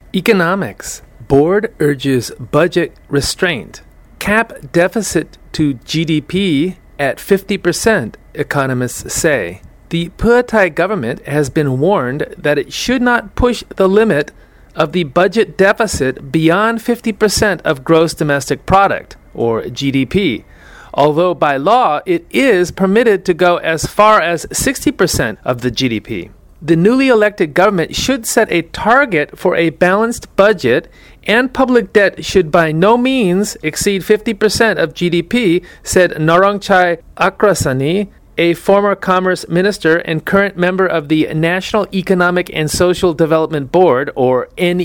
Economics. Board urges budget restraint. Cap deficit to GDP at 50%, economists say. The Pheu Thai government has been warned that it should not push the limit of the budget deficit beyond 50% of gross domestic product, or GDP, although by law it is permitted to go as far as 60% of the GDP. The newly elected government should set a target for a balanced budget, and public debt should by no means exceed 50% of GDP, said Narongchai Akrasani, a former commerce minister and current member of the National Economic and Social Development Board, or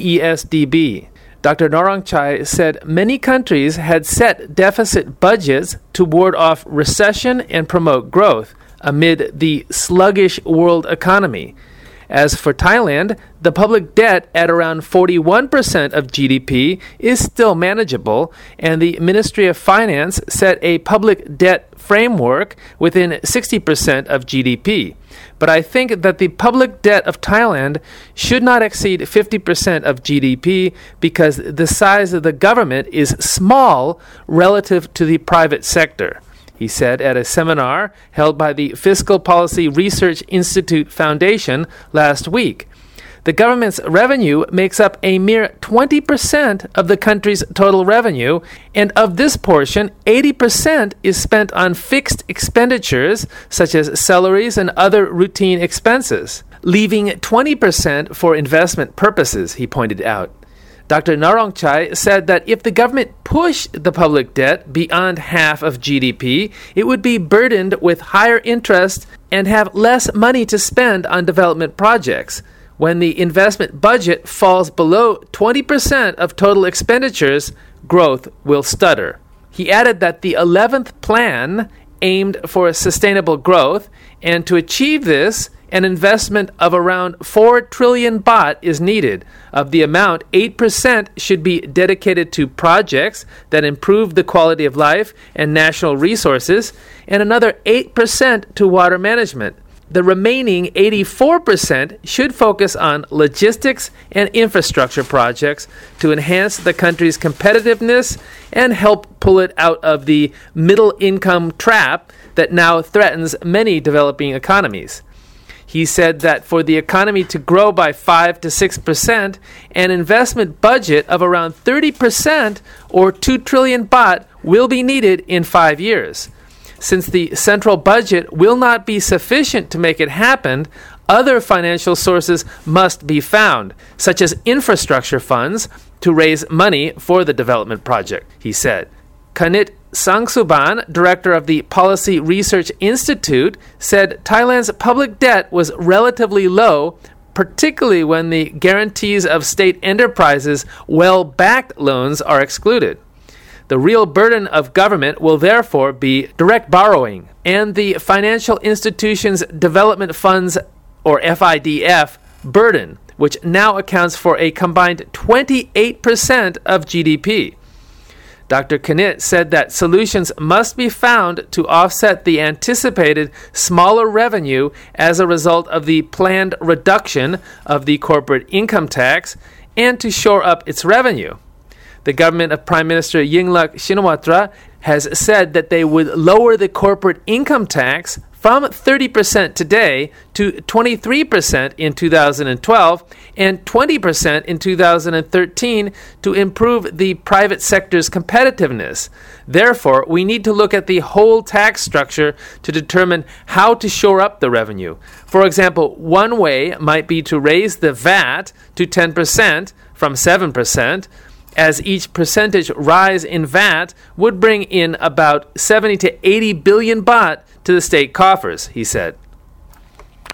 NESDB. Dr. Narongchai said many countries had set deficit budgets to ward off recession and promote growth amid the sluggish world economy. As for Thailand, the public debt at around 41% of GDP is still manageable, and the Ministry of Finance set a public debt framework within 60% of GDP. But I think that the public debt of Thailand should not exceed 50% of GDP because the size of the government is small relative to the private sector, he said at a seminar held by the Fiscal Policy Research Institute Foundation last week. The government's revenue makes up a mere 20% of the country's total revenue, and of this portion, 80% is spent on fixed expenditures such as salaries and other routine expenses, leaving 20% for investment purposes, he pointed out. Dr. Narongchai said that if the government pushed the public debt beyond half of GDP, it would be burdened with higher interest and have less money to spend on development projects. When the investment budget falls below 20% of total expenditures, growth will stutter. He added that the 11th plan aimed for sustainable growth, and to achieve this, an investment of around 4 trillion baht is needed. Of the amount, 8% should be dedicated to projects that improve the quality of life and national resources, and another 8% to water management. The remaining 84% should focus on logistics and infrastructure projects to enhance the country's competitiveness and help pull it out of the middle-income trap that now threatens many developing economies. He said that for the economy to grow by 5 to 6%, an investment budget of around 30% or 2 trillion baht will be needed in 5 years. Since the central budget will not be sufficient to make it happen, other financial sources must be found, such as infrastructure funds, to raise money for the development project, he said. Kanit Sangsuban, director of the Policy Research Institute, said Thailand's public debt was relatively low, particularly when the guarantees of state enterprises' well-backed loans are excluded. The real burden of government will therefore be direct borrowing, and the Financial Institutions Development Funds, or FIDF, burden, which now accounts for a combined 28% of GDP. Dr. Kanit said that solutions must be found to offset the anticipated smaller revenue as a result of the planned reduction of the corporate income tax and to shore up its revenue. The government of Prime Minister Yingluck Shinawatra has said that they would lower the corporate income tax from 30% today to 23% in 2012 and 20% in 2013 to improve the private sector's competitiveness. Therefore, we need to look at the whole tax structure to determine how to shore up the revenue. For example, one way might be to raise the VAT to 10% from 7%, as each percentage rise in VAT would bring in about 70 to 80 billion baht to the state coffers, he said.